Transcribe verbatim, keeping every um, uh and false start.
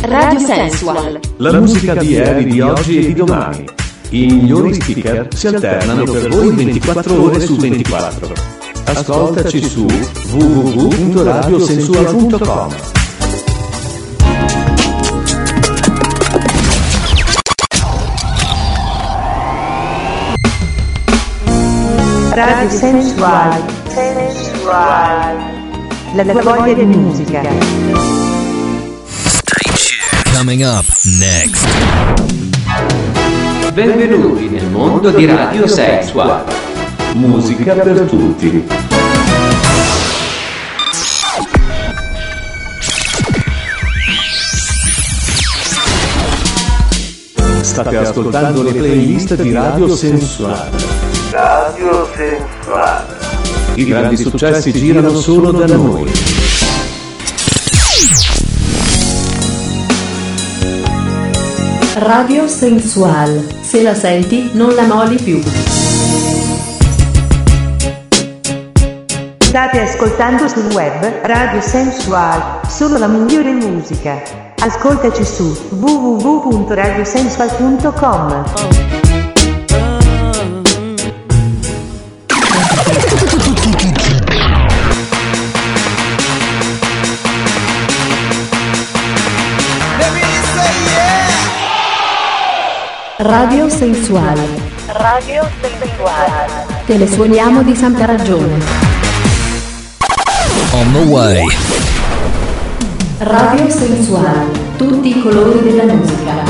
Radio Sensual. La musica di ieri, di oggi e di domani. I migliori speaker si alternano per voi ventiquattro ore su ventiquattro. Ascoltaci su w w w punto radio sensual punto com. Radio Sensual. Sensual. La tua voglia di musica. Coming up next. Benvenuti nel mondo di Radio Sensual. Musica per tutti. State ascoltando le playlist di Radio Sensual. Radio Sensual. I grandi successi girano solo da noi. Radio Sensual. Se la senti, non la molli più. State ascoltando sul web Radio Sensual, solo la migliore musica. Ascoltaci su w w w punto radio sensual punto com. Radio Sensuale. Radio Sensual. Te le suoniamo di santa ragione. On the way. Radio Sensuale. Tutti i colori della musica.